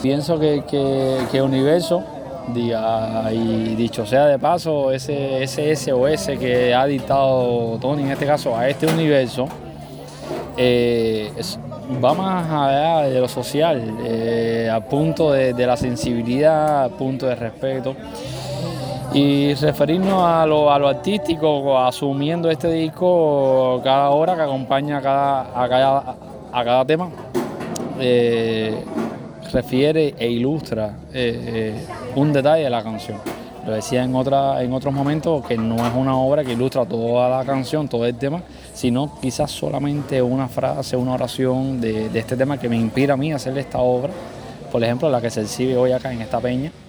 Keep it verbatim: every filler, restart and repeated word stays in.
Pienso que, que, que Universo, diga, y dicho sea de paso, ese, ese S O S que ha dictado Tony, en este caso, a este universo, eh, es, va más allá de lo social, eh, al punto de, de la sensibilidad, al punto de respeto. Y referirnos a lo, a lo artístico, asumiendo este disco cada hora que acompaña a cada, a cada, a cada tema, eh, refiere e ilustra eh, eh, un detalle de la canción. Lo decía en, otra, en otros momentos, que no es una obra que ilustra toda la canción, todo el tema, sino quizás solamente una frase, una oración de, de este tema que me inspira a mí a hacer esta obra, por ejemplo, la que se exhibe hoy acá en esta peña.